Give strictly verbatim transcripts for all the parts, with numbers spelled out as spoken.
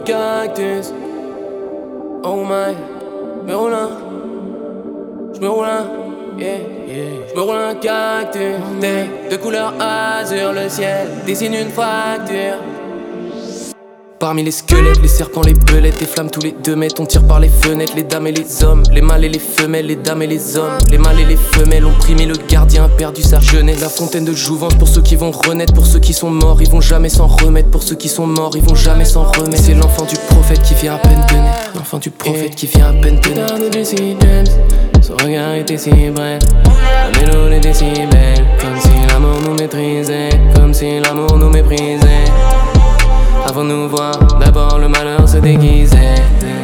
un cactus. Oh my, j'me roule un, j'me roule un, yeah, yeah. J'me roule un cactus. Des de couleur azur, le ciel dessine une fracture. Parmi les squelettes, les serpents, les belettes, des flammes tous les deux mètres. On tire par les fenêtres, les dames et les hommes, les mâles et les femelles, les dames et les hommes. Les mâles et les femelles ont primé le gardien, perdu sa jeunesse. La fontaine de jouvence pour ceux qui vont renaître, pour ceux qui sont morts, ils vont jamais s'en remettre. Pour ceux qui sont morts, ils vont jamais s'en remettre. C'est l'enfant du prophète qui vient à peine de naître. L'enfant du prophète qui vient à peine de naître. Son regard était si bref, la mélodie était si belle. Comme si l'amour nous maîtrisait, comme si l'amour nous méprisait. Avant de nous voir, d'abord le malheur se déguisait.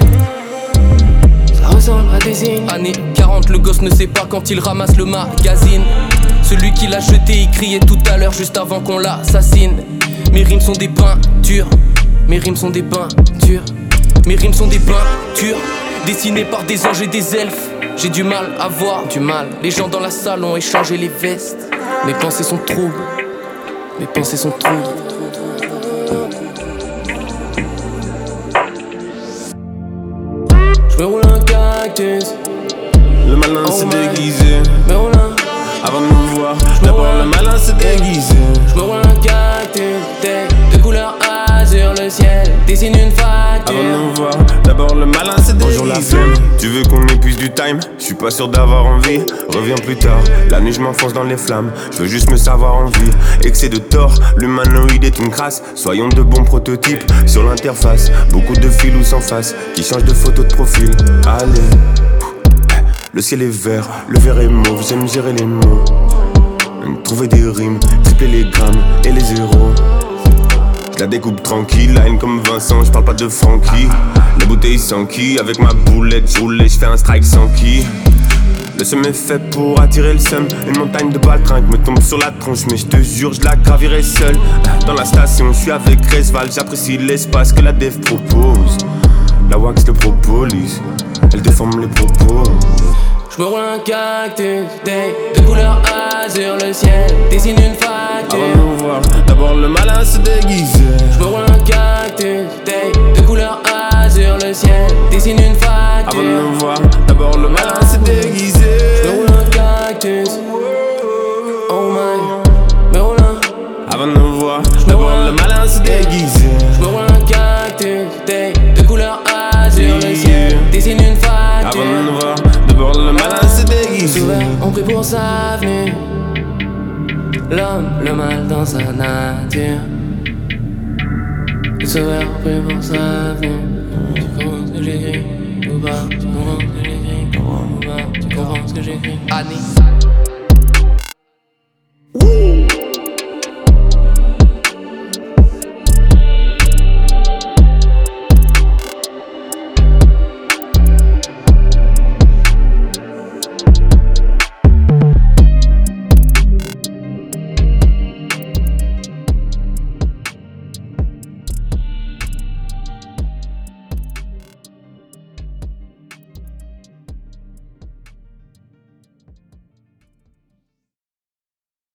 Ça ressemble à des signes. Année quarante, le gosse ne sait pas quand il ramasse le magazine. Celui qui l'a jeté, il criait tout à l'heure juste avant qu'on l'assassine. Mes rimes sont des peintures, mes rimes sont des peintures, mes rimes sont des peintures dessinées par des anges et des elfes. J'ai du mal à voir, du mal. Les gens dans la salle ont échangé les vestes. Mes pensées sont troubles, mes pensées sont troubles. J'me roule un cactus. Le malin Oh s'est my. déguisé. J'me roule un, Avant de nous voir, d'abord le malin s'est déguisé. j'me roule un cactus. Des de couleur azur, le ciel dessine une fracture. Avant de nous voir, d'abord le malin s'est déguisé. Bonjour la flemme, tu veux qu'on épuise du time? Je suis pas sûr d'avoir envie, reviens plus tard. La nuit je m'enfonce dans les flammes, je veux juste me savoir en vie. Excès de tort, l'humanoïde est une crasse. Soyons de bons prototypes sur l'interface. Beaucoup de fils ou sans face, qui changent de photo de profil. Allez, le ciel est vert, le vert est mauve, j'aime gérer les mots. Trouver des rimes, tripler les grammes et les zéros. Je la découpe tranquille, line comme Vincent, je parle pas de Francky. Les bouteilles sans qui, avec ma boulette, je roule et je fais un strike sans qui. Le seum est fait pour attirer le seum. Une montagne de baltringues me tombe sur la tronche, mais je te jure, je la gravirai seul. Dans la station, je suis avec Resval, j'apprécie l'espace que la dev propose. La wax le propolis, elle déforme les propos. J'me roule un cactus, des de couleur azur, le ciel dessine une fracture. Avant de nous voir, d'abord le malin se déguisait. J'me roule un cactus, des de couleur azur, le ciel dessine une fracture. Avant de nous voir, d'abord le malin s'est déguisé. J'me roule un cactus, oh my, j'me roule un, Avant de nous voir, d'abord le malin s'est déguisé. j'me roule un cactus, des de couleur azur, le ciel dessine une fracture. Avant de nous voir, d'abord le malin s'est déguisé. Souvent on prie pour sa venue, l'homme, le mal dans sa nature. Souvent on prie pour sa venue. Tu comprends ce que j'écris ou pas? Tu comprends ce que j'écris ou pas? Tu comprends ce que j'écris? Annie.